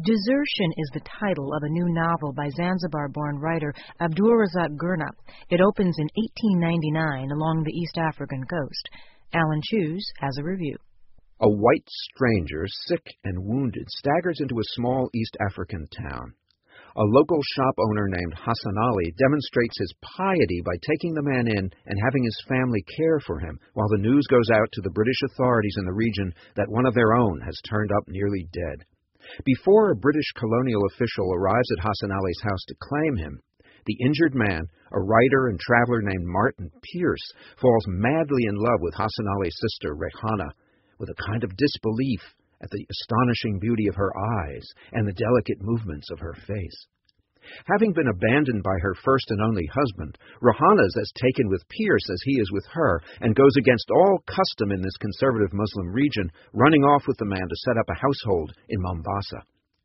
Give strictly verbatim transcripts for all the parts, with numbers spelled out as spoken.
Desertion is the title of a new novel by Zanzibar-born writer Abdulrazak Gurnah. It opens in eighteen ninety-nine along the East African coast. Alan Cheuse has a review. A white stranger, sick and wounded, staggers into a small East African town. A local shop owner named Hassan Ali demonstrates his piety by taking the man in and having his family care for him, while the news goes out to the British authorities in the region that one of their own has turned up nearly dead. Before a British colonial official arrives at Hassan Ali's house to claim him, the injured man, a writer and traveler named Martin Pierce, falls madly in love with Hassan Ali's sister, Rehana, with a kind of disbelief at the astonishing beauty of her eyes and the delicate movements of her face. Having been abandoned by her first and only husband, Rehana is as taken with Pierce as he is with her, and goes against all custom in this conservative Muslim region, running off with the man to set up a household in Mombasa.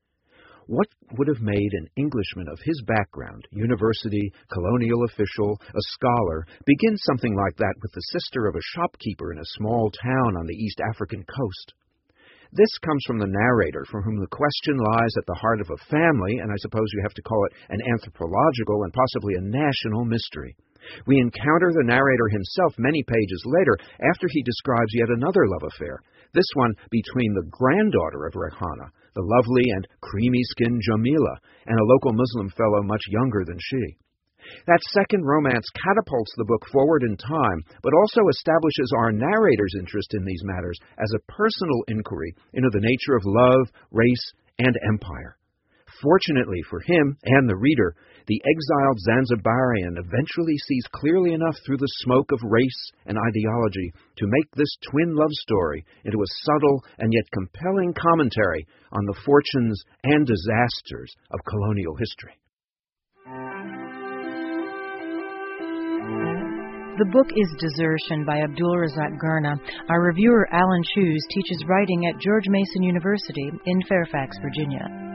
What would have made an Englishman of his background, university, colonial official, a scholar, begin something like that with the sister of a shopkeeper in a small town on the East African coast? This comes from the narrator, for whom the question lies at the heart of a family, and I suppose you have to call it an anthropological and possibly a national mystery. We encounter the narrator himself many pages later, after he describes yet another love affair, this one between the granddaughter of Rehana, the lovely and creamy-skinned Jamila, and a local Muslim fellow much younger than she. That second romance catapults the book forward in time, but also establishes our narrator's interest in these matters as a personal inquiry into the nature of love, race, and empire. Fortunately for him and the reader, the exiled Zanzibarian eventually sees clearly enough through the smoke of race and ideology to make this twin love story into a subtle and yet compelling commentary on the fortunes and disasters of colonial history. The book is Desertion by Abdulrazak Gurnah. Our reviewer, Alan Cheuse, teaches writing at George Mason University in Fairfax, Virginia.